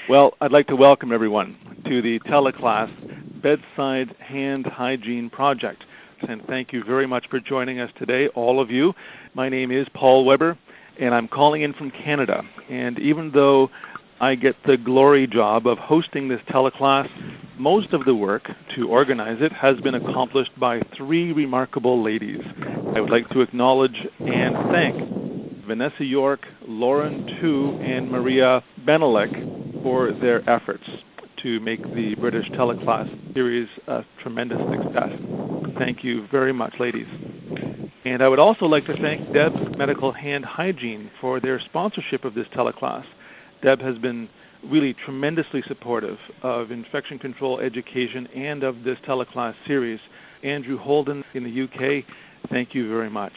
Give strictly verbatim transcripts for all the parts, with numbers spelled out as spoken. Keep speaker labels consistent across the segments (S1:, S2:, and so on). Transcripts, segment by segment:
S1: Well, I'd like to welcome everyone to the teleclass Bedside Hand Hygiene Project. And thank you very much for joining us today, all of you. My name is Paul Weber, and I'm calling in from Canada. And even though I get the glory job of hosting this teleclass, most of the work to organize it has been accomplished by three remarkable ladies. I would like to acknowledge and thank Vanessa York, Lauren Tu, and Maria Benelek for their efforts to make the British teleclass series a tremendous success. Thank you very much, ladies. And I would also like to thank Deb's Medical Hand Hygiene for their sponsorship of this teleclass. Deb has been really tremendously supportive of infection control education and of this teleclass series. Andrew Holden in the U K, thank you very much.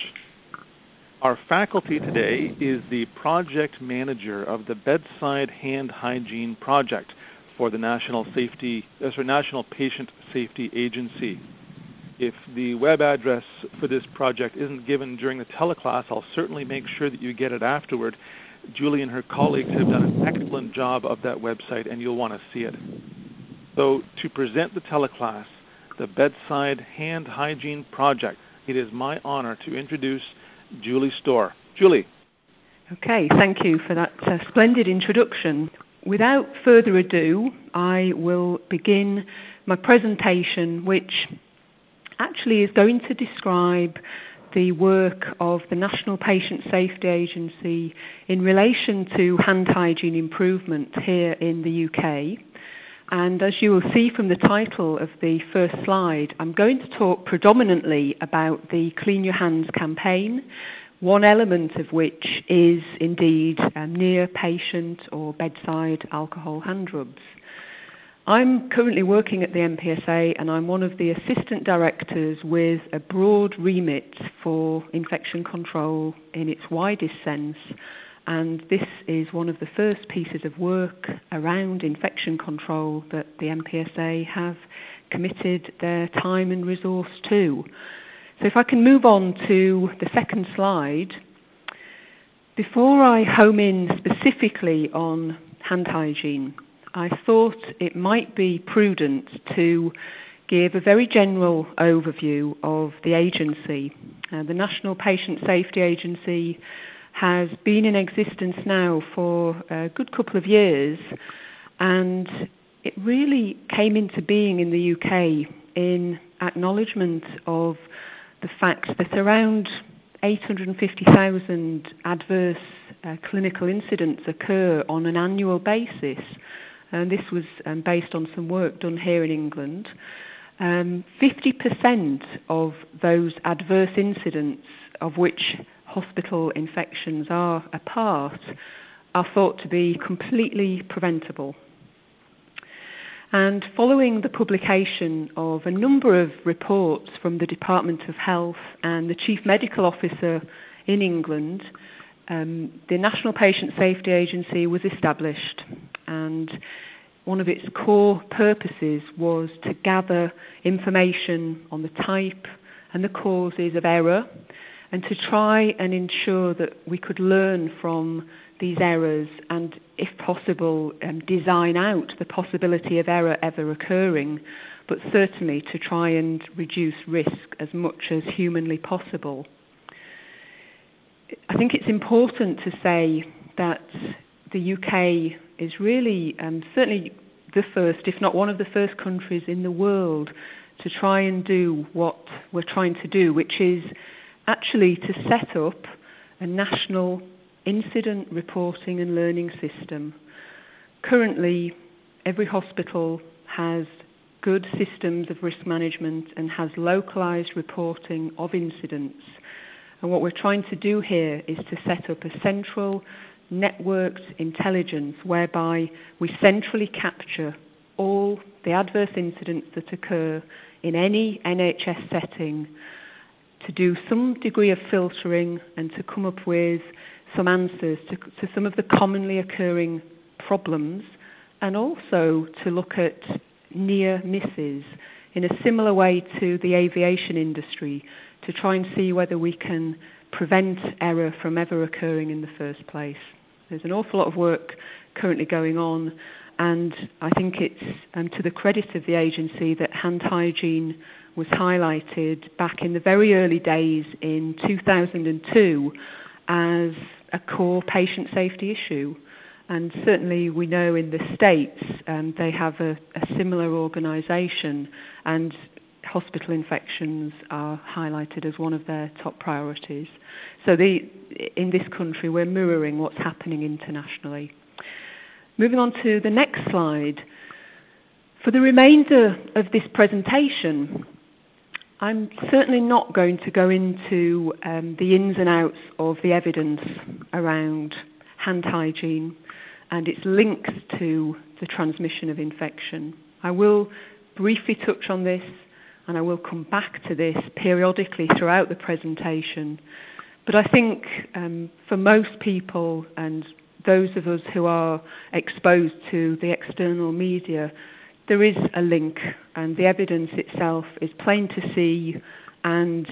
S1: Our faculty today is the project manager of the Bedside Hand Hygiene Project for the National Safety, uh, sorry, National Patient Safety Agency. If the web address for this project isn't given during the teleclass, I'll certainly make sure that you get it afterward. Julie and her colleagues have done an excellent job of that website, and you'll want to see it. So to present the teleclass, the Bedside Hand Hygiene Project, it is my honor to introduce Julie Storr. Julie.
S2: Okay, thank you for that uh, splendid introduction. Without further ado, I will begin my presentation, which actually is going to describe the work of the National Patient Safety Agency in relation to hand hygiene improvement here in the U K. And as you will see from the title of the first slide, I'm going to talk predominantly about the Clean Your Hands campaign, one element of which is indeed um, near patient or bedside alcohol hand rubs. I'm currently working at the N P S A, and I'm one of the assistant directors with a broad remit for infection control in its widest sense. And this is one of the first pieces of work around infection control that the N P S A have committed their time and resource to. So if I can move on to the second slide. Before I home in specifically on hand hygiene, I thought it might be prudent to give a very general overview of the agency. Uh, the National Patient Safety Agency has been in existence now for a good couple of years, and it really came into being in the U K in acknowledgement of the fact that around eight hundred fifty thousand adverse uh, clinical incidents occur on an annual basis. And this was um, based on some work done here in England. Um, fifty percent of those adverse incidents, of which hospital infections are a part, are thought to be completely preventable. And following the publication of a number of reports from the Department of Health and the Chief Medical Officer in England, um, the National Patient Safety Agency was established, and one of its core purposes was to gather information on the type and the causes of error, and to try and ensure that we could learn from these errors and, if possible, um, design out the possibility of error ever occurring, but certainly to try and reduce risk as much as humanly possible. I think it's important to say that the U K is really um, certainly the first, if not one of the first countries in the world to try and do what we're trying to do, which is actually to set up a national incident reporting and learning system. Currently, every hospital has good systems of risk management and has localized reporting of incidents. And what we're trying to do here is to set up a central networked intelligence whereby we centrally capture all the adverse incidents that occur in any N H S setting, to do some degree of filtering and to come up with some answers to, to some of the commonly occurring problems, and also to look at near misses in a similar way to the aviation industry, to try and see whether we can prevent error from ever occurring in the first place. There's an awful lot of work currently going on, and I think it's um, to the credit of the agency that hand hygiene was highlighted back in the very early days in two thousand two as a core patient safety issue. And certainly we know in the States um, they have a, a similar organisation, and hospital infections are highlighted as one of their top priorities. So the, in this country we're mirroring what's happening internationally. Moving on to the next slide. For the remainder of this presentation, I'm certainly not going to go into um, the ins and outs of the evidence around hand hygiene and its links to the transmission of infection. I will briefly touch on this, and I will come back to this periodically throughout the presentation. But I think um, for most people, and those of us who are exposed to the external media, there is a link, and the evidence itself is plain to see. And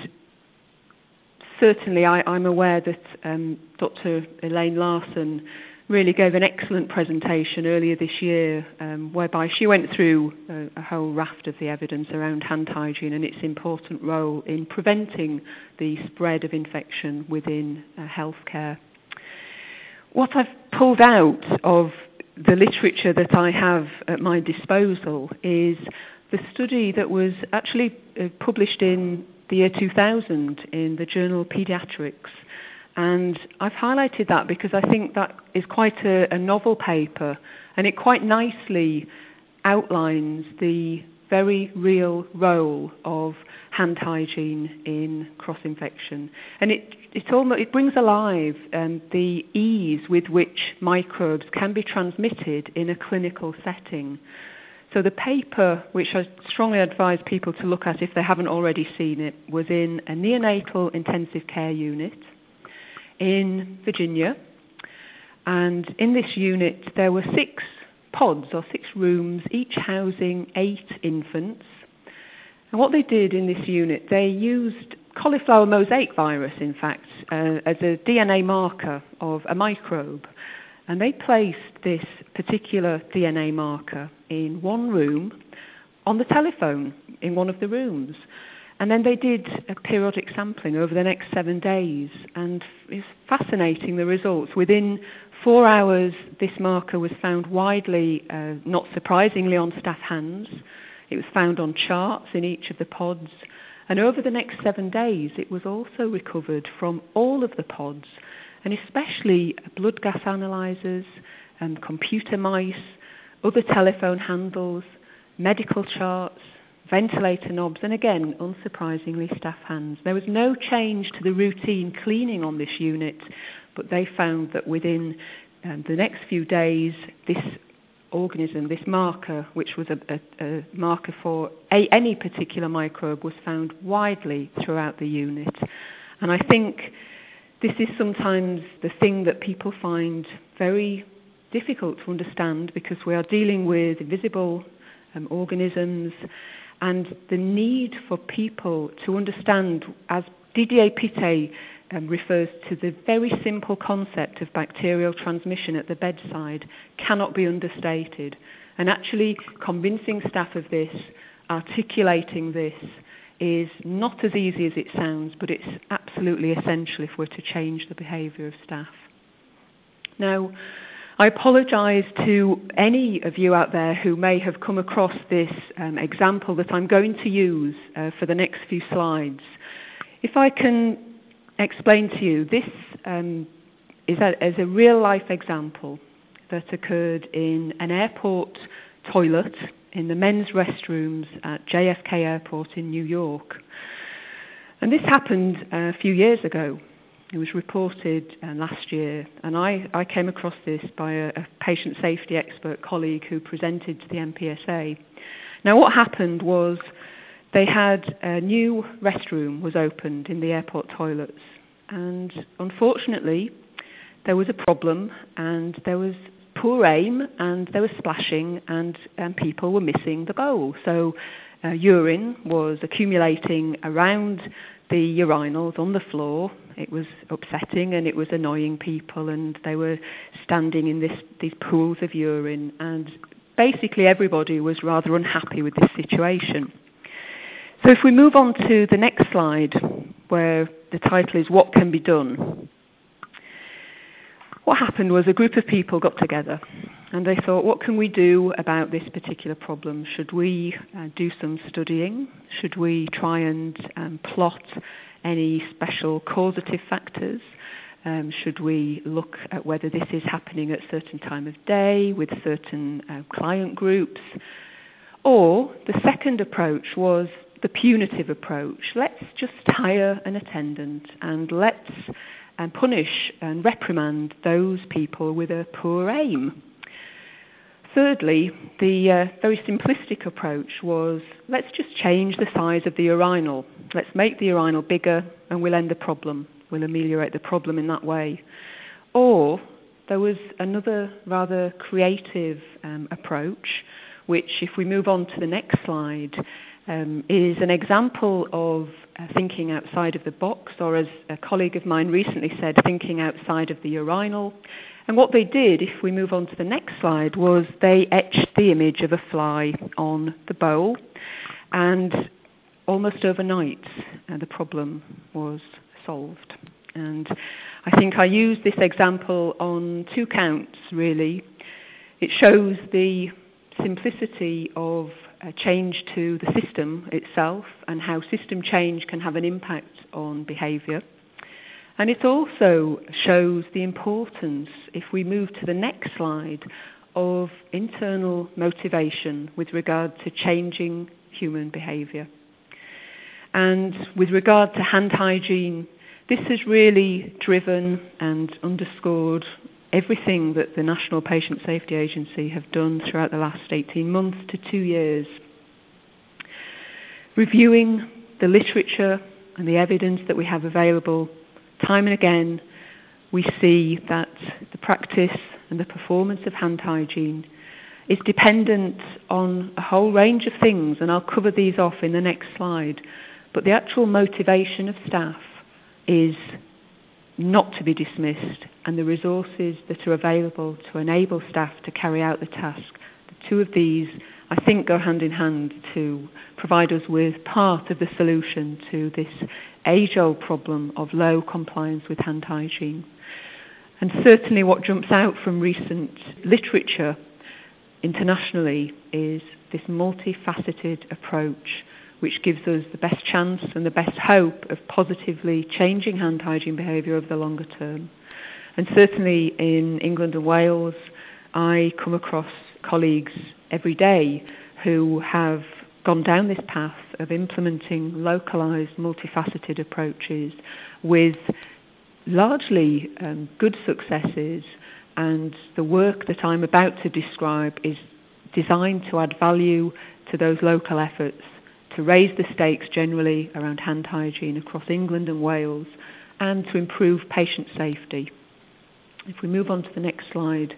S2: certainly I, I'm aware that um, Doctor Elaine Larson really gave an excellent presentation earlier this year, um, whereby she went through a, a whole raft of the evidence around hand hygiene and its important role in preventing the spread of infection within uh, healthcare. What I've pulled out of the literature that I have at my disposal is the study that was actually uh, published in the year two thousand in the journal Pediatrics. And I've highlighted that because I think that is quite a, a novel paper, and it quite nicely outlines the very real role of hand hygiene in cross-infection. And it, it, almost, it brings alive um, the ease with which microbes can be transmitted in a clinical setting. So the paper, which I strongly advise people to look at if they haven't already seen it, was in a neonatal intensive care unit in Virginia, and in this unit there were six pods or six rooms, each housing eight infants. And what they did in this unit, they used cauliflower mosaic virus, in fact, uh, as a D N A marker of a microbe, and they placed this particular D N A marker in one room on the telephone in one of the rooms. And then they did a periodic sampling over the next seven days, and it's fascinating, the results. Within four hours, this marker was found widely, uh, not surprisingly, on staff hands. It was found on charts in each of the pods, and over the next seven days, it was also recovered from all of the pods, and especially blood gas analyzers, and computer mice, other telephone handles, medical charts, ventilator knobs, and again, unsurprisingly, staff hands. There was no change to the routine cleaning on this unit, but they found that within um, the next few days, this organism, this marker, which was a, a, a marker for a, any particular microbe, was found widely throughout the unit. And I think this is sometimes the thing that people find very difficult to understand, because we are dealing with invisible um, organisms, and the need for people to understand, as Didier Pittet um, refers to, the very simple concept of bacterial transmission at the bedside cannot be understated. And actually convincing staff of this, articulating this, is not as easy as it sounds, but it's absolutely essential if we're to change the behaviour of staff. Now, I apologise to any of you out there who may have come across this um, example that I'm going to use uh, for the next few slides. If I can explain to you, this um, is, a, is a real-life example that occurred in an airport toilet in the men's restrooms at J F K Airport in New York. And this happened uh, a few years ago. It was reported uh, last year, and I, I came across this by a, a patient safety expert colleague who presented to the M P S A. Now, what happened was they had a new restroom was opened in the airport toilets, and unfortunately there was a problem, and there was poor aim, and there was splashing, and, and people were missing the bowl. So uh, urine was accumulating around the urinals on the floor. It was upsetting and it was annoying people, and they were standing in this, these pools of urine, and basically everybody was rather unhappy with this situation. So if we move on to the next slide, where the title is What Can Be Done? What happened was a group of people got together and they thought, what can we do about this particular problem? Should we uh, do some studying? Should we try and um, plot any special causative factors? Um, should we look at whether this is happening at a certain time of day with certain uh, client groups? Or the second approach was the punitive approach. Let's just hire an attendant and let's and punish and reprimand those people with a poor aim. Thirdly, the uh, very simplistic approach was, let's just change the size of the urinal. Let's make the urinal bigger and we'll end the problem. We'll ameliorate the problem in that way. Or there was another rather creative um, approach, which, if we move on to the next slide, um, is an example of uh, thinking outside of the box, or as a colleague of mine recently said, thinking outside of the urinal. And what they did, if we move on to the next slide, was they etched the image of a fly on the bowl, and almost overnight uh, the problem was solved. And I think I use this example on two counts, really. It shows the simplicity of a change to the system itself and how system change can have an impact on behaviour. And it also shows the importance, if we move to the next slide, of internal motivation with regard to changing human behaviour. And with regard to hand hygiene, this has really driven and underscored everything that the National Patient Safety Agency have done throughout the last eighteen months to two years. Reviewing the literature and the evidence that we have available, time and again, we see that the practice and the performance of hand hygiene is dependent on a whole range of things, and I'll cover these off in the next slide. But the actual motivation of staff is not to be dismissed, and the resources that are available to enable staff to carry out the task, the two of these, I think, go hand in hand to provide us with part of the solution to this age-old problem of low compliance with hand hygiene. And certainly what jumps out from recent literature internationally is this multifaceted approach, which gives us the best chance and the best hope of positively changing hand hygiene behaviour over the longer term. And certainly in England and Wales, I come across colleagues every day who have gone down this path of implementing localised, multifaceted approaches with largely um, good successes, and the work that I'm about to describe is designed to add value to those local efforts, to raise the stakes generally around hand hygiene across England and Wales, and to improve patient safety. If we move on to the next slide,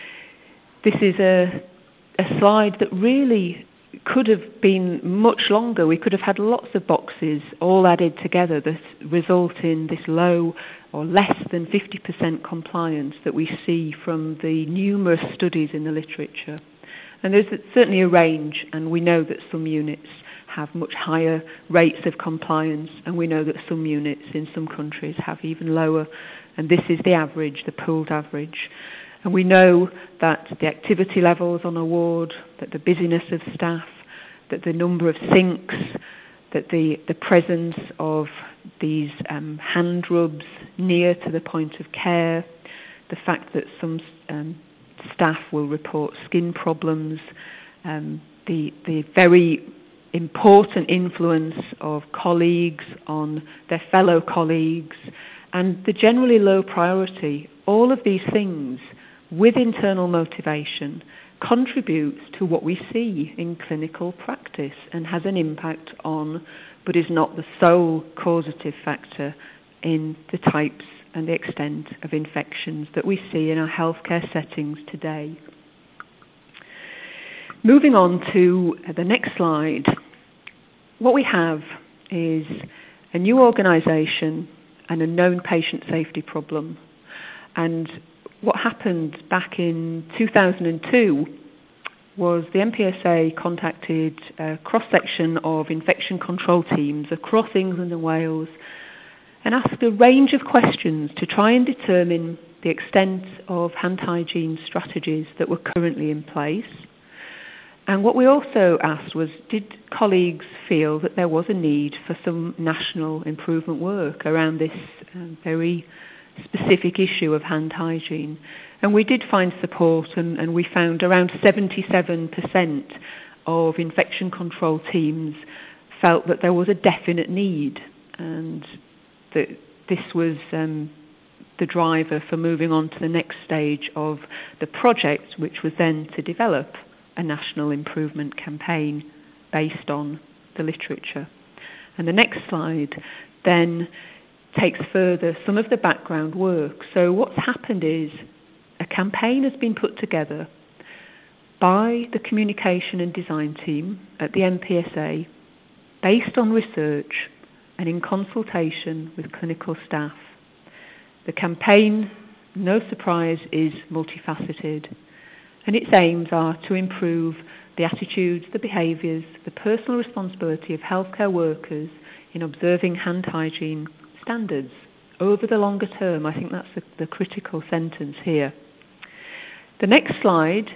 S2: this is a, a slide that really could have been much longer. We could have had lots of boxes all added together that result in this low or less than fifty percent compliance that we see from the numerous studies in the literature. And there's certainly a range, and we know that some units have much higher rates of compliance, and we know that some units in some countries have even lower, and this is the average, the pooled average. And we know that the activity levels on a ward, that the busyness of staff, that the number of sinks, that the, the presence of these um, hand rubs near to the point of care, the fact that some um, staff will report skin problems, um, the, the very important influence of colleagues on their fellow colleagues, and the generally low priority, all of these things with internal motivation contributes to what we see in clinical practice and has an impact on, but is not the sole causative factor in the types and the extent of infections that we see in our healthcare settings today. Moving on to the next slide, what we have is a new organisation and a known patient safety problem. And what happened back in two thousand two was the M P S A contacted a cross-section of infection control teams across England and Wales and asked a range of questions to try and determine the extent of hand hygiene strategies that were currently in place. And what we also asked was, did colleagues feel that there was a need for some national improvement work around this um, very specific issue of hand hygiene? And we did find support, and, and we found around seventy-seven percent of infection control teams felt that there was a definite need, and that this was um, the driver for moving on to the next stage of the project, which was then to develop a national improvement campaign based on the literature. And the next slide then takes further some of the background work. So what's happened is a campaign has been put together by the communication and design team at the M P S A based on research and in consultation with clinical staff. The campaign, no surprise, is multifaceted, and its aims are to improve the attitudes, the behaviours, the personal responsibility of healthcare workers in observing hand hygiene standards over the longer term. I think that's the, the critical sentence here. The next slide,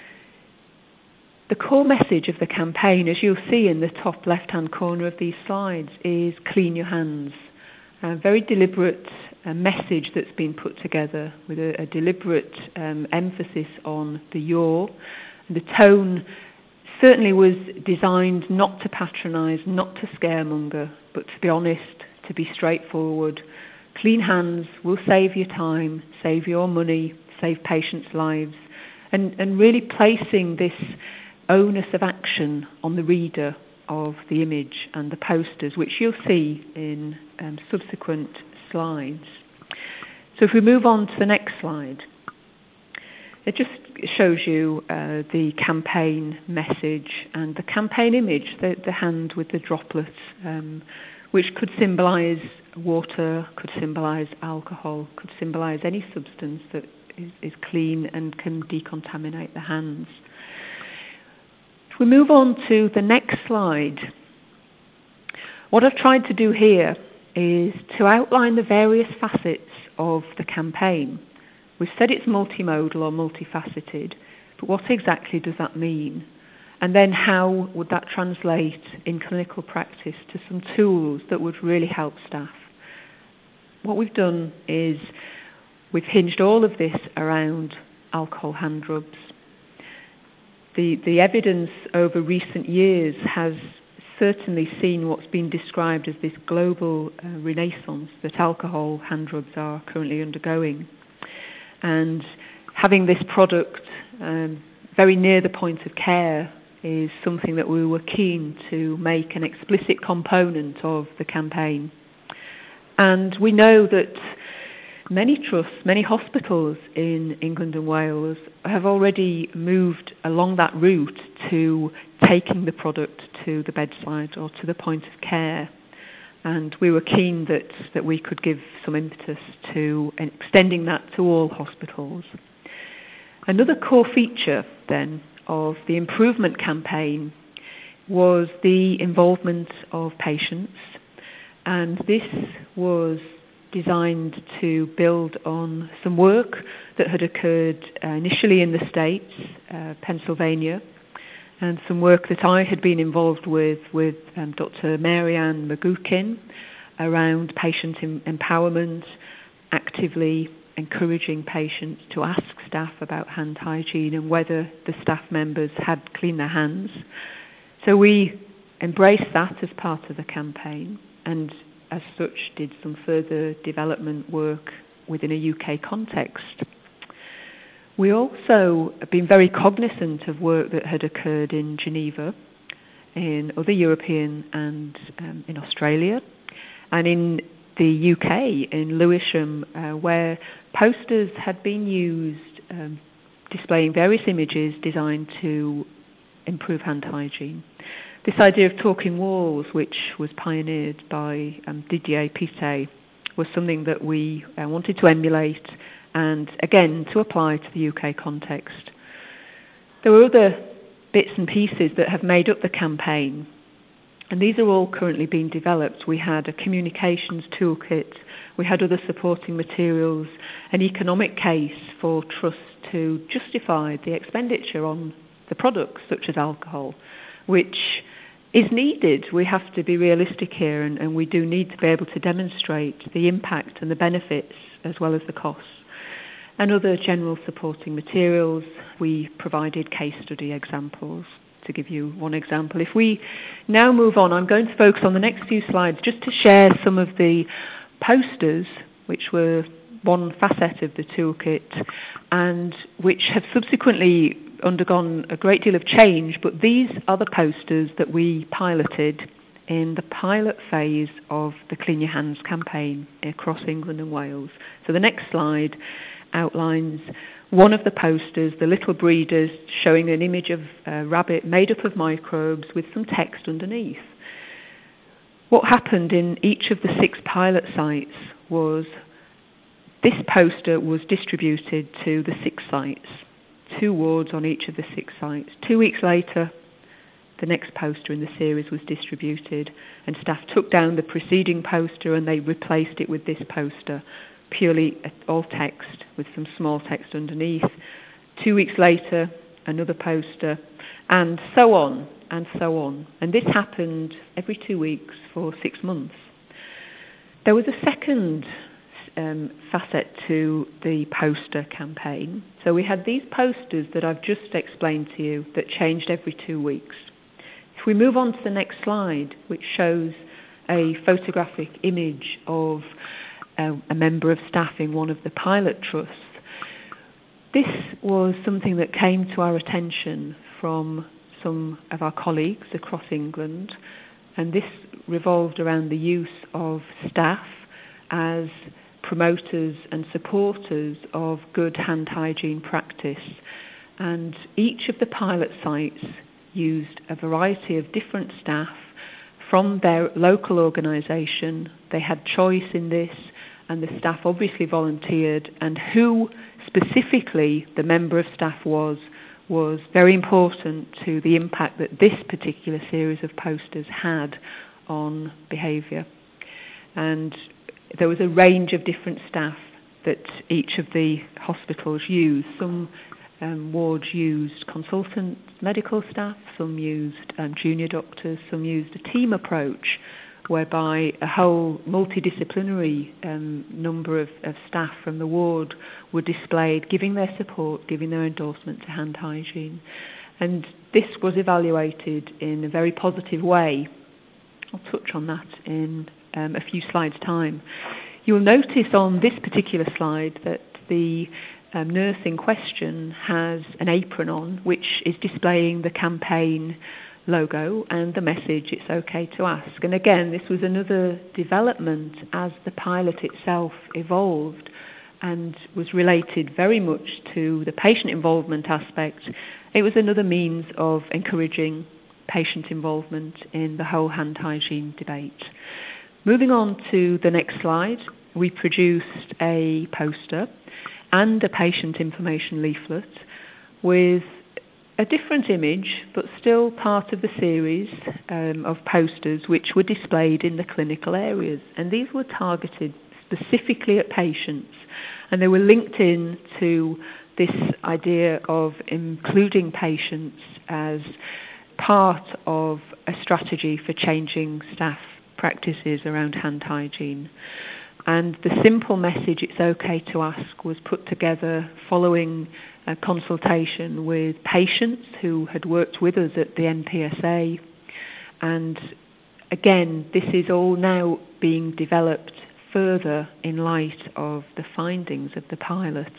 S2: the core message of the campaign, as you'll see in the top left-hand corner of these slides, is clean your hands. A very deliberate uh, message that's been put together with a, a deliberate um, emphasis on the your. And the tone certainly was designed not to patronise, not to scaremonger, but to be honest, to be straightforward. Clean hands will save your time, save your money, save patients' lives, and, and really placing this onus of action on the reader of the image and the posters, which you'll see in um, subsequent slides. So if we move on to the next slide, it just shows you uh, the campaign message and the campaign image, the, the hand with the droplets, um, which could symbolise water, could symbolise alcohol, could symbolise any substance that is, is clean and can decontaminate the hands. If we move on to the next slide, what I've tried to do here is to outline the various facets of the campaign. We've said it's multimodal or multifaceted, but what exactly does that mean? And then how would that translate in clinical practice to some tools that would really help staff? What we've done is we've hinged all of this around alcohol hand rubs. The, the evidence over recent years has certainly seen what's been described as this global uh, renaissance that alcohol hand rubs are currently undergoing. And having this product um, very near the point of care is something that we were keen to make an explicit component of the campaign. And we know that many trusts, many hospitals in England and Wales have already moved along that route to taking the product to the bedside or to the point of care. And we were keen that, that we could give some impetus to extending that to all hospitals. Another core feature then of the improvement campaign was the involvement of patients. And this was designed to build on some work that had occurred uh, initially in the States, uh, Pennsylvania, and some work that I had been involved with with um, Doctor Mary-Ann McGuckin around patient em- empowerment, actively encouraging patients to ask staff about hand hygiene and whether the staff members had cleaned their hands. So we embraced that as part of the campaign, and as such did some further development work within a U K context. We also have been very cognizant of work that had occurred in Geneva, in other European and um, in Australia, and in the U K, in Lewisham, uh, where posters had been used um, displaying various images designed to improve hand hygiene. This idea of talking walls, which was pioneered by um, Didier Pittet, was something that we uh, wanted to emulate and, again, to apply to the U K context. There were other bits and pieces that have made up the campaign, and these are all currently being developed. We had a communications toolkit, we had other supporting materials, an economic case for trusts to justify the expenditure on the products such as alcohol, which is needed. We have to be realistic here, and, and we do need to be able to demonstrate the impact and the benefits as well as the costs. And other general supporting materials, we provided case study examples. To give you one example, if we now move on, I'm going to focus on the next few slides just to share some of the posters, which were one facet of the toolkit, and which have subsequently undergone a great deal of change, but these are the posters that we piloted in the pilot phase of the Clean Your Hands campaign across England and Wales. So the next slide outlines one of the posters, the little breeders, showing an image of a rabbit made up of microbes with some text underneath. What happened in each of the six pilot sites was this poster was distributed to the six sites, two wards on each of the six sites. Two weeks later, the next poster in the series was distributed, and staff took down the preceding poster and they replaced it with this poster, purely all text with some small text underneath. Two weeks later, another poster, and so on and so on. And this happened every two weeks for six months. There was a second um, facet to the poster campaign. So we had these posters that I've just explained to you that changed every two weeks. If we move on to the next slide, which shows a photographic image of a, a member of staff in one of the pilot trusts, this was something that came to our attention from some of our colleagues across England, and this revolved around the use of staff as promoters and supporters of good hand hygiene practice. And each of the pilot sites used a variety of different staff from their local organisation. They had choice in this, and the staff obviously volunteered, and who specifically the member of staff was was very important to the impact that this particular series of posters had on behaviour. And there was a range of different staff that each of the hospitals used. Some um, wards used consultant medical staff, some used um, junior doctors, some used a team approach, whereby a whole multidisciplinary um, number of, of staff from the ward were displayed, giving their support, giving their endorsement to hand hygiene. And this was evaluated in a very positive way. I'll touch on that in um, a few slides' time. You'll notice on this particular slide that the um, nurse in question has an apron on, which is displaying the campaign logo and the message, "It's okay to ask." And again, this was another development as the pilot itself evolved and was related very much to the patient involvement aspect. It was another means of encouraging patient involvement in the whole hand hygiene debate. Moving on to the next slide, we produced a poster and a patient information leaflet with a different image, but still part of the series um, of posters which were displayed in the clinical areas. And these were targeted specifically at patients, and they were linked in to this idea of including patients as part of a strategy for changing staff practices around hand hygiene. And the simple message, "It's okay to ask," was put together following a consultation with patients who had worked with us at the N P S A. And again, this is all now being developed further in light of the findings of the pilot.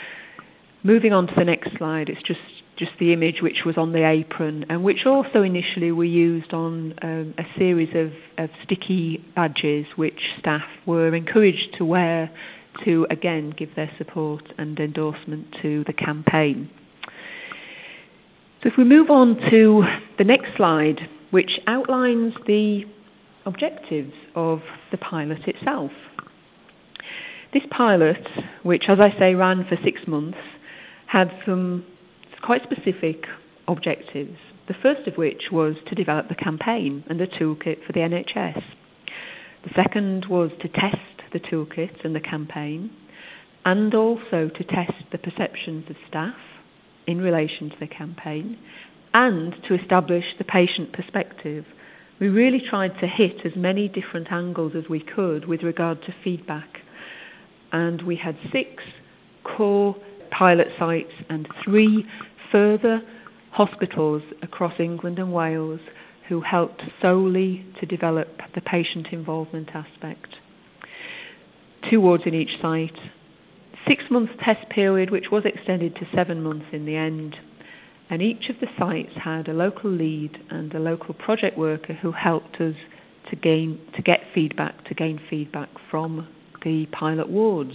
S2: Moving on to the next slide, it's just, just the image which was on the apron, and which also initially were used on um, a series of, of sticky badges which staff were encouraged to wear to, again, give their support and endorsement to the campaign. So if we move on to the next slide, which outlines the objectives of the pilot itself. This pilot, which, as I say, ran for six months, had some quite specific objectives. The first of which was to develop the campaign and the toolkit for the N H S. The second was to test the toolkit and the campaign, and also to test the perceptions of staff in relation to the campaign, and to establish the patient perspective. We really tried to hit as many different angles as we could with regard to feedback. And we had six core pilot sites and three further hospitals across England and Wales who helped solely to develop the patient involvement aspect. Two wards in each site, six months test period which was extended to seven months in the end, and each of the sites had a local lead and a local project worker who helped us to gain to get feedback, to gain feedback from the pilot wards.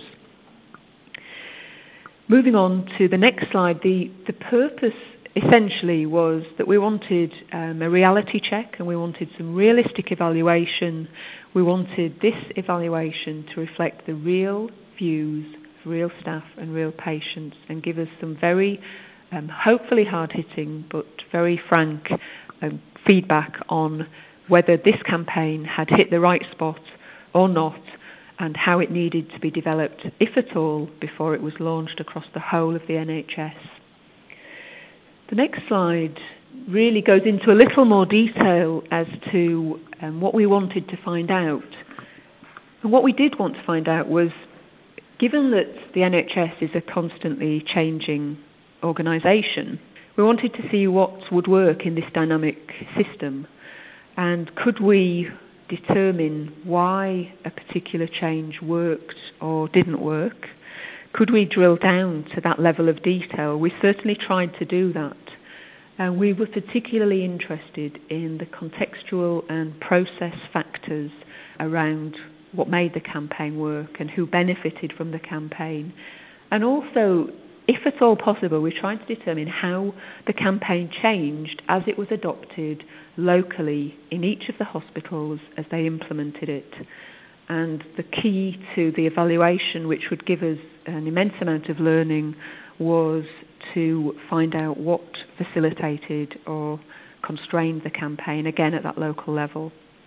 S2: Moving on to the next slide, the, the purpose essentially was that we wanted um, a reality check and we wanted some realistic evaluation. We wanted this evaluation to reflect the real views of real staff and real patients and give us some very, um, hopefully hard-hitting but very frank um, feedback on whether this campaign had hit the right spot or not, and how it needed to be developed, if at all, before it was launched across the whole of the N H S. The next slide really goes into a little more detail as to um, what we wanted to find out. And what we did want to find out was, given that the N H S is a constantly changing organisation, we wanted to see what would work in this dynamic system, and could we determine why a particular change worked or didn't work. Could we drill down to that level of detail? We certainly tried to do that. And we were particularly interested in the contextual and process factors around what made the campaign work and who benefited from the campaign. And also, if at all possible, we tried to determine how the campaign changed as it was adopted locally in each of the hospitals as they implemented it. And the key to the evaluation, which would give us an immense amount of learning, was to find out what facilitated or constrained the campaign, again at that local level.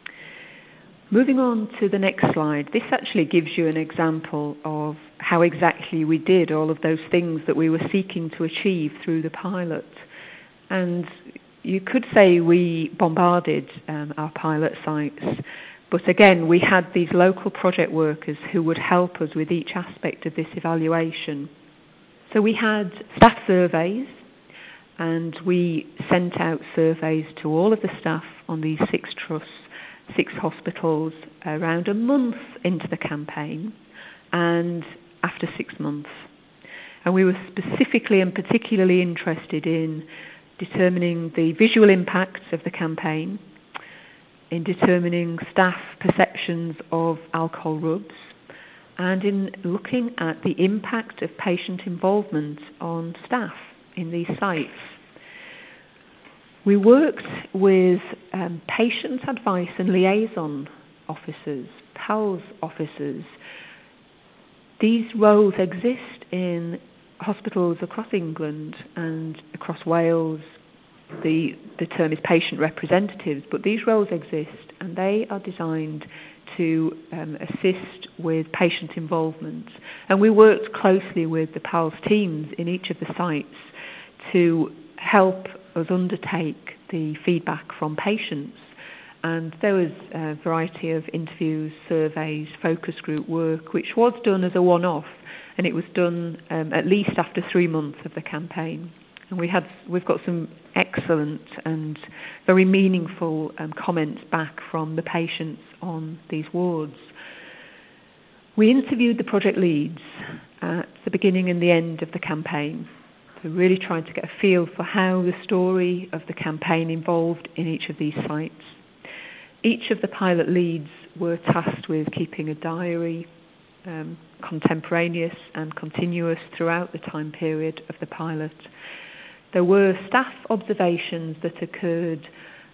S2: Moving on to the next slide, this actually gives you an example of how exactly we did all of those things that we were seeking to achieve through the pilot. And you could say we bombarded um, our pilot sites, but again, we had these local project workers who would help us with each aspect of this evaluation. So we had staff surveys, and we sent out surveys to all of the staff on these six trusts, six hospitals, around a month into the campaign and after six months. And we were specifically and particularly interested in determining the visual impacts of the campaign, in determining staff perceptions of alcohol rubs, and in looking at the impact of patient involvement on staff in these sites. We worked with um, patient advice and liaison officers, P A L S officers. These roles exist in hospitals across England and across Wales. The, the term is patient representatives, but these roles exist and they are designed to um, assist with patient involvement. And we worked closely with the P A L S teams in each of the sites to help us undertake the feedback from patients. And there was a variety of interviews, surveys, focus group work, which was done as a one-off, and it was done um, at least after three months of the campaign. And we had, we've got some excellent and very meaningful um, comments back from the patients on these wards. We interviewed the project leads at the beginning and the end of the campaign. So really trying to get a feel for how the story of the campaign evolved in each of these sites. Each of the pilot leads were tasked with keeping a diary, um, contemporaneous and continuous throughout the time period of the pilot. There were staff observations that occurred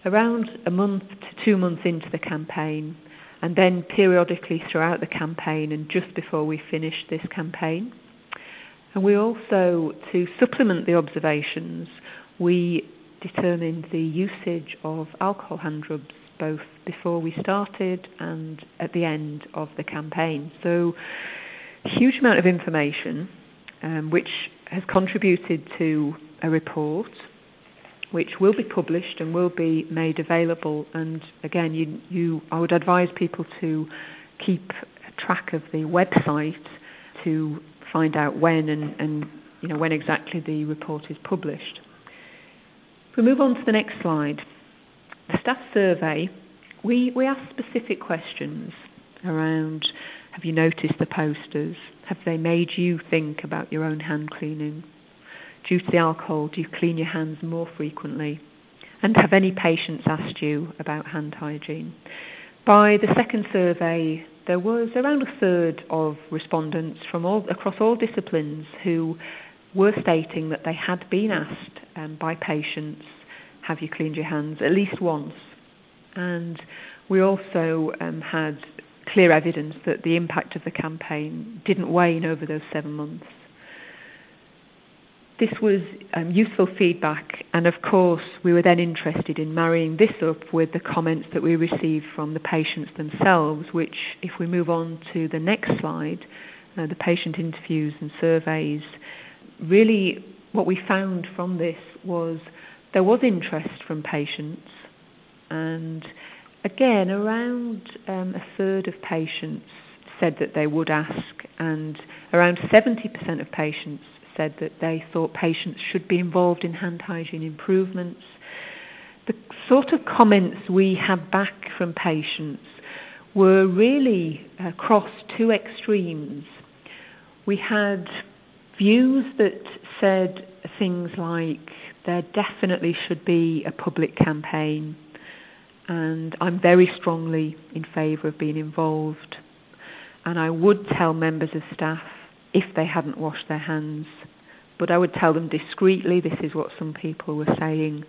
S2: around a month to two months into the campaign, and then periodically throughout the campaign and just before we finished this campaign. And we also, to supplement the observations, we determined the usage of alcohol hand rubs both before we started and at the end of the campaign. So a huge amount of information um, which has contributed to a report which will be published and will be made available. And again, you, you, I would advise people to keep track of the website to find out when and, and you know when exactly the report is published. If we move on to the next slide, the staff survey, we, we asked specific questions around, have you noticed the posters? Have they made you think about your own hand cleaning? Due to the alcohol, do you clean your hands more frequently? And have any patients asked you about hand hygiene? By the second survey, there was around a third of respondents from all across all disciplines who were stating that they had been asked um, by patients, have you cleaned your hands, at least once. And we also um, had clear evidence that the impact of the campaign didn't wane over those seven months. This was um, useful feedback, and of course we were then interested in marrying this up with the comments that we received from the patients themselves, which, if we move on to the next slide, uh, the patient interviews and surveys, really what we found from this was there was interest from patients, and again around um, a third of patients said that they would ask, and around seventy percent of patients said that they thought patients should be involved in hand hygiene improvements. The sort of comments we had back from patients were really across two extremes. We had views that said things like there definitely should be a public campaign, and I'm very strongly in favour of being involved, and I would tell members of staff if they hadn't washed their hands, but I would tell them discreetly. This is what some people were saying.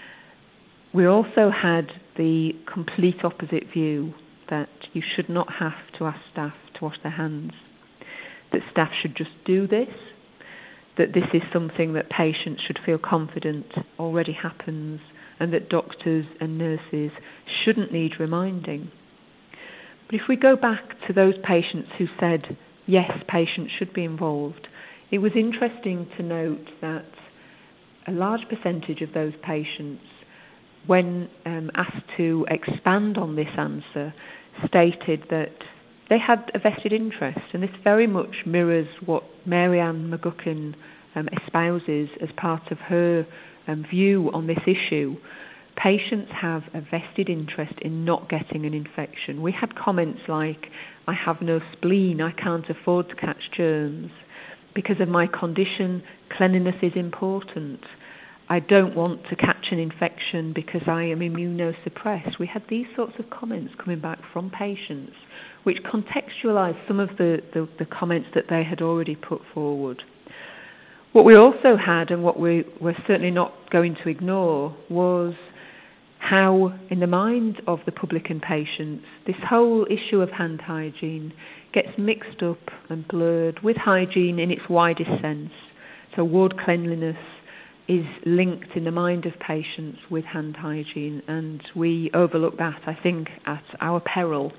S2: We also had the complete opposite view, that you should not have to ask staff to wash their hands, that staff should just do this, that this is something that patients should feel confident already happens, and that doctors and nurses shouldn't need reminding. But if we go back to those patients who said, yes, patients should be involved, it was interesting to note that a large percentage of those patients, when um, asked to expand on this answer, stated that they had a vested interest, and this very much mirrors what Mary Ann McGuckin um, espouses as part of her um, view on this issue. Patients have a vested interest in not getting an infection. We had comments like, I have no spleen, I can't afford to catch germs. Because of my condition, cleanliness is important. I don't want to catch an infection because I am immunosuppressed. We had these sorts of comments coming back from patients, which contextualised some of the, the, the comments that they had already put forward. What we also had, and what we were certainly not going to ignore, was how, in the mind of the public and patients, this whole issue of hand hygiene gets mixed up and blurred with hygiene in its widest sense. So ward cleanliness is linked in the mind of patients with hand hygiene, and we overlook that, I think, at our peril.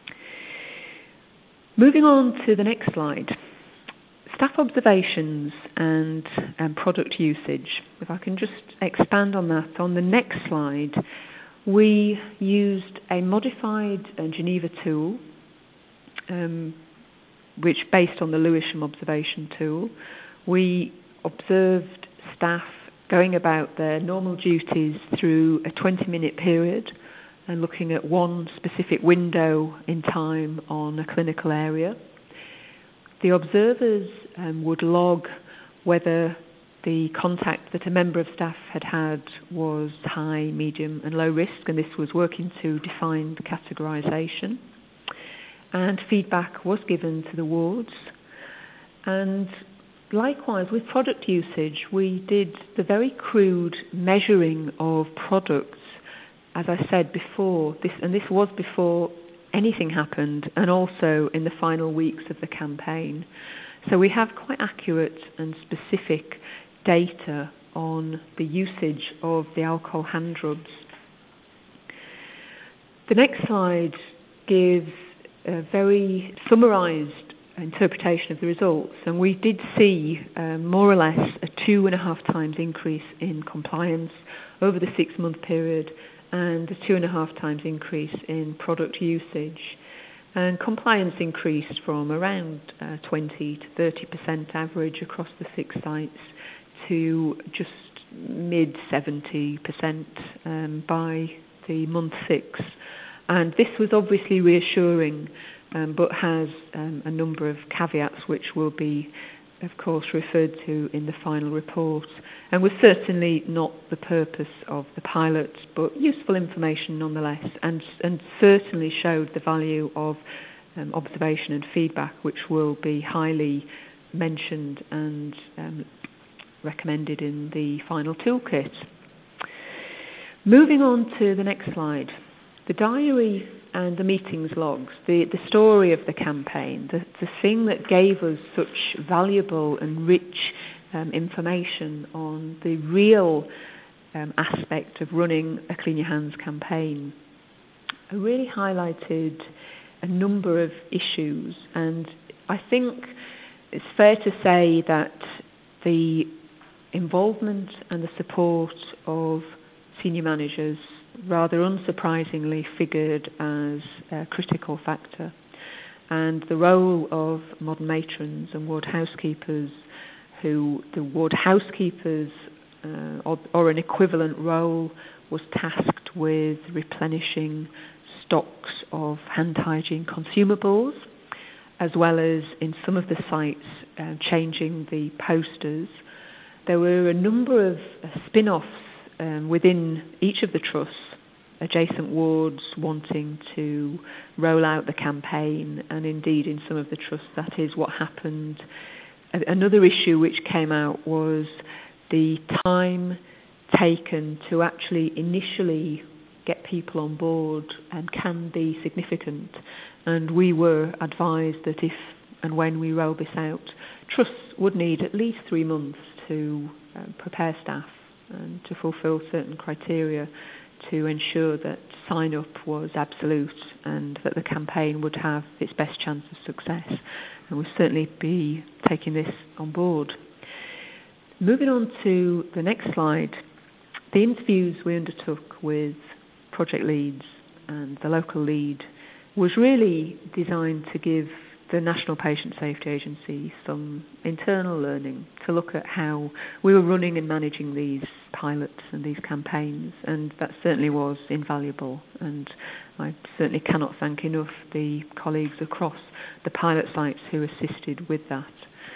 S2: Moving on to the next slide. Staff observations and um, product usage. If I can just expand on that. On the next slide, we used a modified uh, Geneva tool, um, which based on the Lewisham observation tool. We observed staff going about their normal duties through a twenty-minute period and looking at one specific window in time on a clinical area. The observers um, would log whether the contact that a member of staff had had was high, medium and low risk, and this was working to defined categorisation. And feedback was given to the wards. And likewise, with product usage, we did the very crude measuring of products as I said before, this and this was before anything happened, and also in the final weeks of the campaign. So we have quite accurate and specific data on the usage of the alcohol hand rubs. The next slide gives a very summarised interpretation of the results, and we did see uh, more or less a two and a half times increase in compliance over the six-month period, and a two and a half times increase in product usage. And compliance increased from around uh, twenty to thirty percent average across the six sites to just mid seventy percent um, by the month six. And this was obviously reassuring, um, but has um, a number of caveats which will be, of course, referred to in the final report, and was certainly not the purpose of the pilot, but useful information nonetheless, and, and certainly showed the value of um, observation and feedback, which will be highly mentioned and um, recommended in the final toolkit. Moving on to the next slide. The diary and the meetings logs, the, the story of the campaign, the, the thing that gave us such valuable and rich um, information on the real um, aspect of running a Clean Your Hands campaign. I really highlighted a number of issues, and I think it's fair to say that the involvement and the support of senior managers rather unsurprisingly figured as a critical factor, and the role of modern matrons and ward housekeepers, who the ward housekeepers uh, or, or an equivalent role was tasked with replenishing stocks of hand hygiene consumables, as well as in some of the sites uh, changing the posters. There were a number of uh, spin-offs Um, within each of the trusts, adjacent wards wanting to roll out the campaign, and indeed in some of the trusts that is what happened. Another issue which came out was the time taken to actually initially get people on board and can be significant, and we were advised that if and when we roll this out, trusts would need at least three months to uh, prepare staff and to fulfil certain criteria to ensure that sign-up was absolute and that the campaign would have its best chance of success. And we'll certainly be taking this on board. Moving on to the next slide, the interviews we undertook with project leads and the local lead was really designed to give the National Patient Safety Agency some internal learning to look at how we were running and managing these pilots and these campaigns, and that certainly was invaluable, and I certainly cannot thank enough the colleagues across the pilot sites who assisted with that.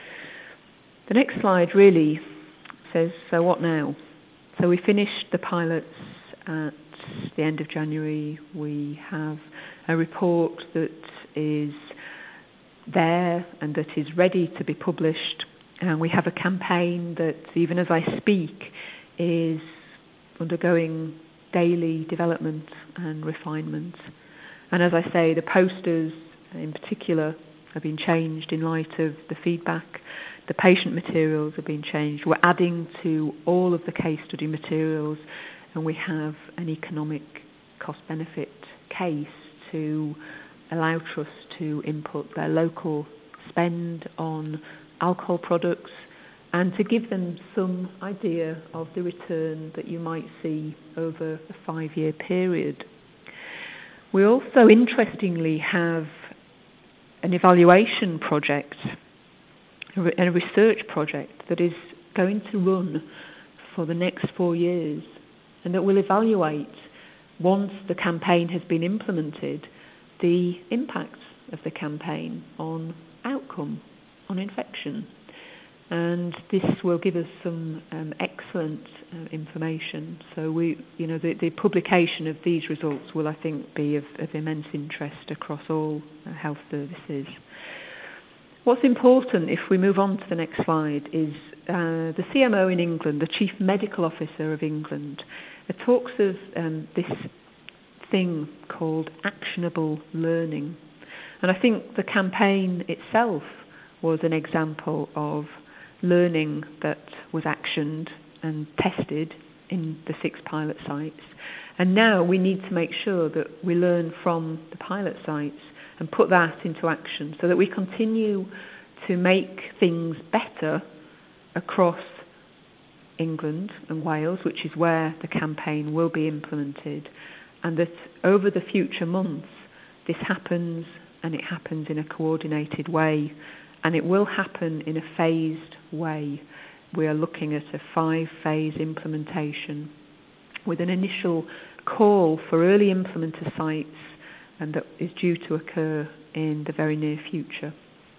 S2: The next slide really says, so what now? So we finished the pilots at the end of January. We have a report that is there and that is ready to be published, and we have a campaign that, even as I speak, is undergoing daily development and refinement. And as I say, the posters in particular have been changed in light of the feedback. The patient materials have been changed. We're adding to all of the case study materials, and we have an economic cost-benefit case to allow trusts to input their local spend on alcohol products and to give them some idea of the return that you might see over a five-year period. We also, interestingly, have an evaluation project, a research project that is going to run for the next four years and that will evaluate, once the campaign has been implemented, the impacts of the campaign on outcome, on infection. And this will give us some um, excellent uh, information. So we, you know, the, the publication of these results will, I think, be of, of immense interest across all uh, health services. What's important, if we move on to the next slide, is uh, the C M O in England, the Chief Medical Officer of England, uh, talks of um, this thing called actionable learning. And I think the campaign itself was an example of learning that was actioned and tested in the six pilot sites. And now we need to make sure that we learn from the pilot sites and put that into action so that we continue to make things better across England and Wales, which is where the campaign will be implemented, and that over the future months this happens, and it happens in a coordinated way, and it will happen in a phased way. We are looking at a five-phase implementation with an initial call for early implementer sites, and that is due to occur in the very near future.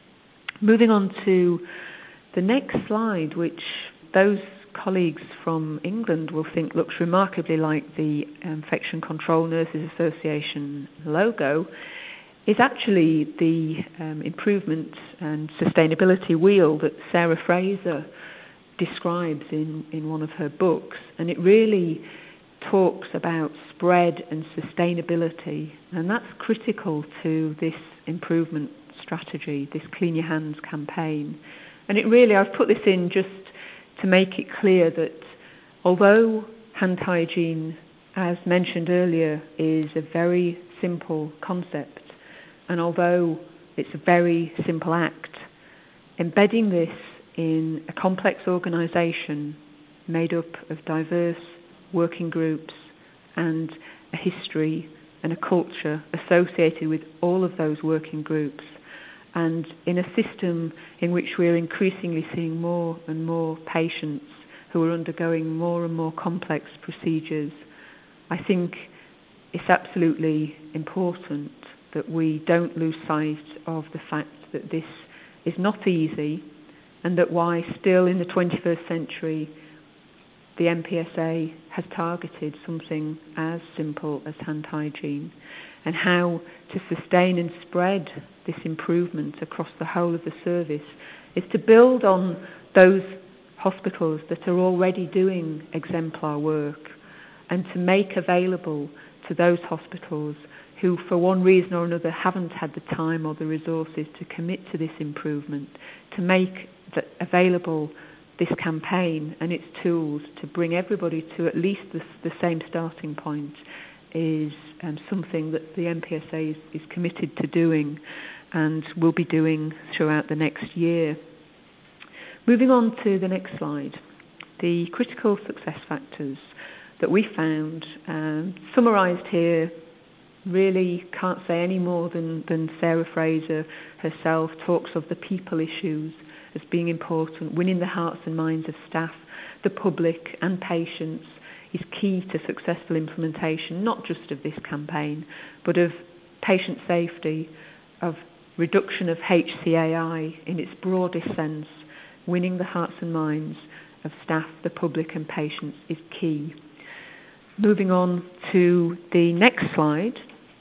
S2: Moving on to the next slide, which those colleagues from England will think looks remarkably like the Infection Control Nurses Association logo, is actually the um, improvement and sustainability wheel that Sarah Fraser describes in, in one of her books. And it really talks about spread and sustainability, and that's critical to this improvement strategy, this Clean Your Hands campaign. And it really, I've put this in just to make it clear that although hand hygiene, as mentioned earlier, is a very simple concept, and although it's a very simple act, embedding this in a complex organisation made up of diverse working groups and a history and a culture associated with all of those working groups, and in a system in which we're increasingly seeing more and more patients who are undergoing more and more complex procedures, I think it's absolutely important that we don't lose sight of the fact that this is not easy, and that why still in the twenty-first century the M P S A has targeted something as simple as hand hygiene, and how to sustain and spread this improvement across the whole of the service is to build on those hospitals that are already doing exemplar work, and to make available to those hospitals who for one reason or another haven't had the time or the resources to commit to this improvement, to make that available this campaign and its tools to bring everybody to at least the, the same starting point is um, something that the M P S A is, is committed to doing and will be doing throughout the next year. Moving on to the next slide, the critical success factors that we found, um, summarised here, really can't say any more than, than Sarah Fraser herself talks of the people issues as being important. Winning the hearts and minds of staff, the public and patients is key to successful implementation, not just of this campaign, but of patient safety, of reduction of H C A I in its broadest sense. Winning the hearts and minds of staff, the public and patients is key. Moving on to the next slide,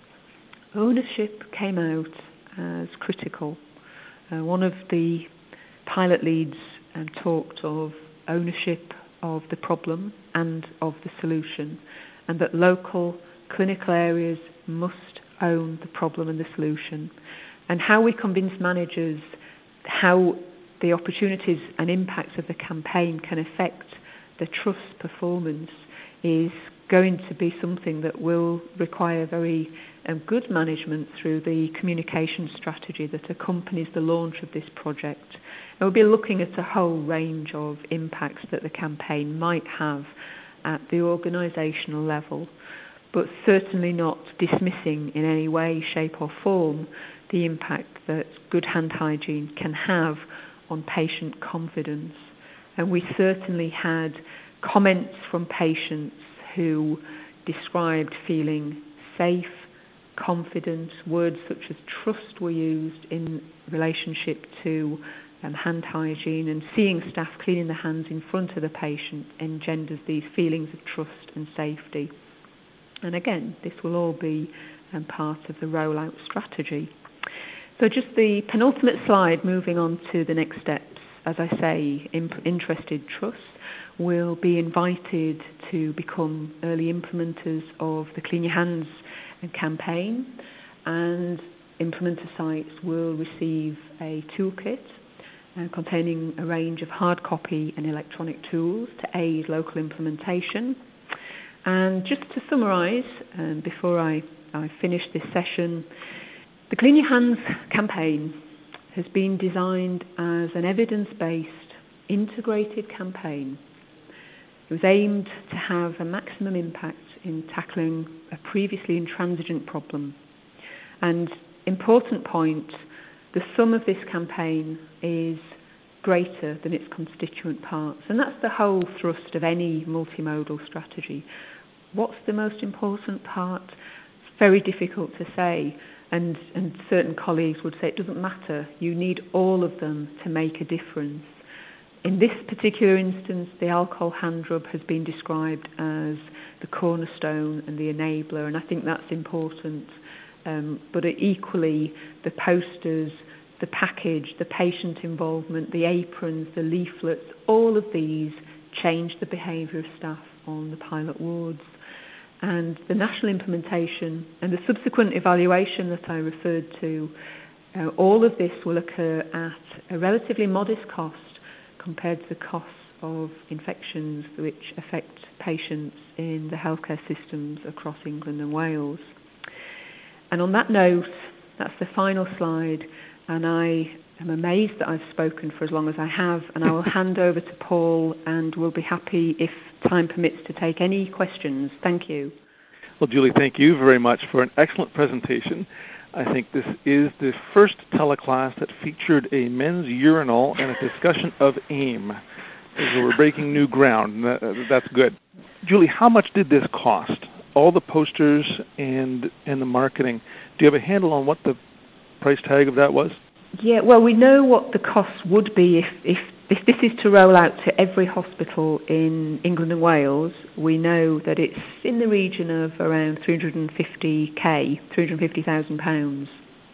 S2: ownership came out as critical. Uh, one of the pilot leads um, talked of ownership of the problem and of the solution, and that local clinical areas must own the problem and the solution. And how we convince managers how the opportunities and impacts of the campaign can affect the trust performance is going to be something that will require very um, good management through the communication strategy that accompanies the launch of this project. And we'll be looking at a whole range of impacts that the campaign might have at the organisational level, but certainly not dismissing in any way, shape or form the impact that good hand hygiene can have on patient confidence. And we certainly had comments from patients who described feeling safe, confident. Words such as trust were used in relationship to um, hand hygiene, and seeing staff cleaning their hands in front of the patient engenders these feelings of trust and safety. And again, this will all be um, part of the rollout strategy. So just the penultimate slide, moving on to the next steps. as I say, imp- interested trusts will be invited to become early implementers of the Clean Your Hands campaign, and implementer sites will receive a toolkit uh, containing a range of hard copy and electronic tools to aid local implementation. And just to summarise, um, before I, I finish this session, the Clean Your Hands campaign has been designed as an evidence-based, integrated campaign. It was aimed to have a maximum impact in tackling a previously intransigent problem. And important point, the sum of this campaign is greater than its constituent parts. And that's the whole thrust of any multimodal strategy. What's the most important part? It's very difficult to say. And, and certain colleagues would say it doesn't matter. You need all of them to make a difference. In this particular instance, the alcohol hand rub has been described as the cornerstone and the enabler, and I think that's important. Um, but equally, the posters, the package, the patient involvement, the aprons, the leaflets, all of these change the behaviour of staff on the pilot wards. And the national implementation and the subsequent evaluation that I referred to, uh, all of this will occur at a relatively modest cost compared to the costs of infections which affect patients in the healthcare systems across England and Wales. And on that note, that's the final slide, and I am amazed that I've spoken for as long as I have, and I will hand over to Paul, and we'll be happy, if time permits, to take any questions. Thank you.
S1: Well, Julie, thank you very much for an excellent presentation. I think this is the first teleclass that featured a men's urinal and a discussion of AIM. So we're breaking new ground, and that's good. Julie, how much did this cost? All the posters and and the marketing. Do you have a handle on what the price tag of that was?
S2: Yeah, well, we know what the costs would be if, if, if this is to roll out to every hospital in England and Wales. We know that it's in the region of around three hundred fifty thousand, three hundred fifty thousand pounds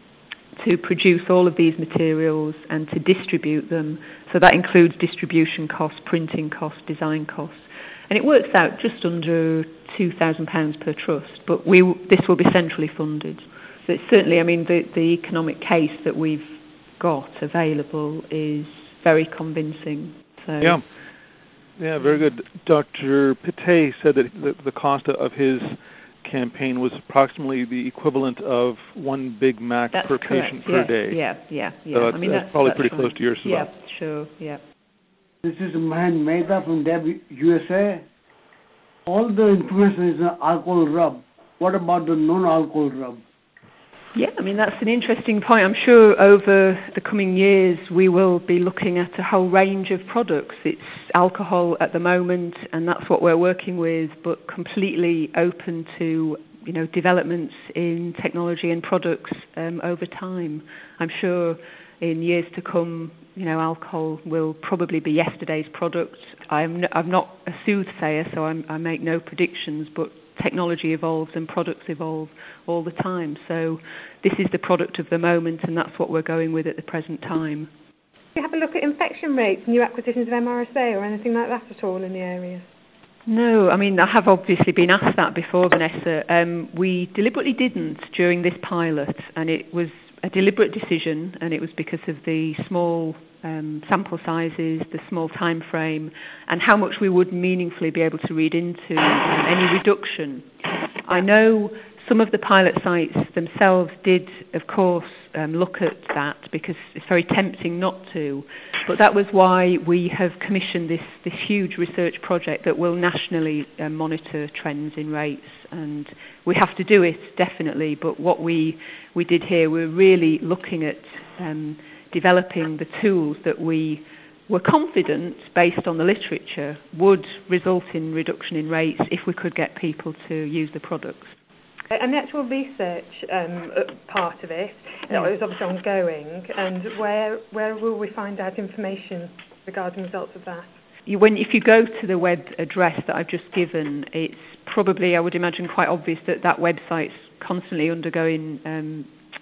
S2: to produce all of these materials and to distribute them. So that includes distribution costs, printing costs, design costs. And it works out just under two thousand pounds per trust, but we this will be centrally funded. So it's certainly, I mean, the, the economic case that we've got available is very convincing. So
S1: yeah, yeah, very good. Doctor Pittay said that the, the cost of his campaign was approximately the equivalent of one Big Mac
S2: that's
S1: per
S2: correct.
S1: patient
S2: yeah,
S1: per day.
S2: Yeah, yeah, yeah.
S1: So
S2: I mean,
S1: that's,
S2: that's
S1: probably
S2: that's
S1: pretty
S2: right.
S1: close to yours as
S2: yeah,
S1: well.
S2: Yeah, sure, yeah.
S3: This is Mahan Mehta from D E B U S A. All the information is an alcohol rub. What about the non-alcohol rub?
S2: Yeah, I mean, that's an interesting point. I'm sure over the coming years we will be looking at a whole range of products. It's alcohol at the moment, and that's what we're working with, but completely open to, you know, developments in technology and products um, over time. I'm sure in years to come, you know, alcohol will probably be yesterday's product. I'm, n- I'm not a soothsayer, so I'm, I make no predictions, but technology evolves and products evolve all the time. So this is the product of the moment, and that's what we're going with at the present time.
S4: Do you have a look at infection rates, new acquisitions of M R S A or anything like that at all in the area?
S2: No, I mean, I have obviously been asked that before, Vanessa. Um, we deliberately didn't during this pilot, and it was a deliberate decision, and it was because of the small um, sample sizes, the small time frame, and how much we would meaningfully be able to read into um, any reduction. I know some of the pilot sites themselves did, of course, um, look at that because it's very tempting not to, but that was why we have commissioned this, this huge research project that will nationally uh, monitor trends in rates, and we have to do it definitely, but what we, we did here, we're really looking at um, developing the tools that we were confident, based on the literature, would result in reduction in rates if we could get people to use the products.
S4: And the actual research um, part of it,
S2: Yeah.
S4: it was obviously ongoing, and where where will we find out information regarding results of that?
S2: You, when, if you go to the web address that I've just given, it's probably, I would imagine, quite obvious that that website's constantly undergoing um,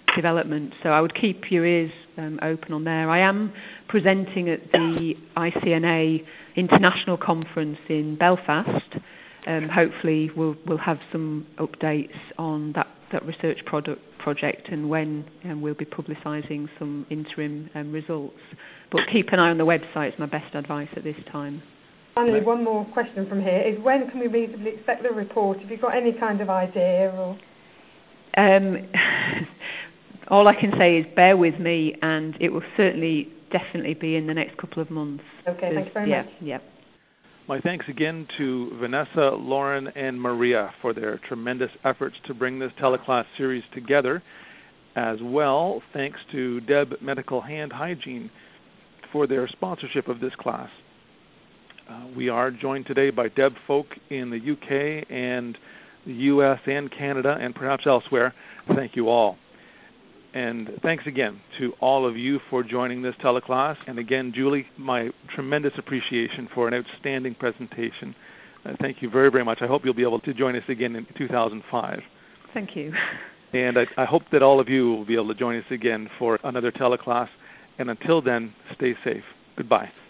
S2: development. So I would keep your ears um, open on there. I am presenting at the I C N A International Conference in Belfast. Um, hopefully we'll, we'll have some updates on that, that research product project and when um, we'll be publicising some interim um, results. But keep an eye on the website is my best advice at this time.
S4: Finally, one more question from here is when can we reasonably expect the report? Have you got any kind of idea? Or
S2: um, all I can say is bear with me, and it will certainly, definitely be in the next couple of months.
S4: Okay, thank you very
S2: yeah,
S4: much.
S2: Yeah.
S1: My thanks again to Vanessa, Lauren, and Maria for their tremendous efforts to bring this teleclass series together. As well, thanks to Deb Medical Hand Hygiene for their sponsorship of this class. Uh, we are joined today by Deb folk in the U K and the U S and Canada and perhaps elsewhere. Thank you all. And thanks again to all of you for joining this teleclass. And again, Julie, my tremendous appreciation for an outstanding presentation. Uh, thank you very, very much. I hope you'll be able to join us again in two thousand five.
S2: Thank you.
S1: And I, I hope that all of you will be able to join us again for another teleclass. And until then, stay safe. Goodbye.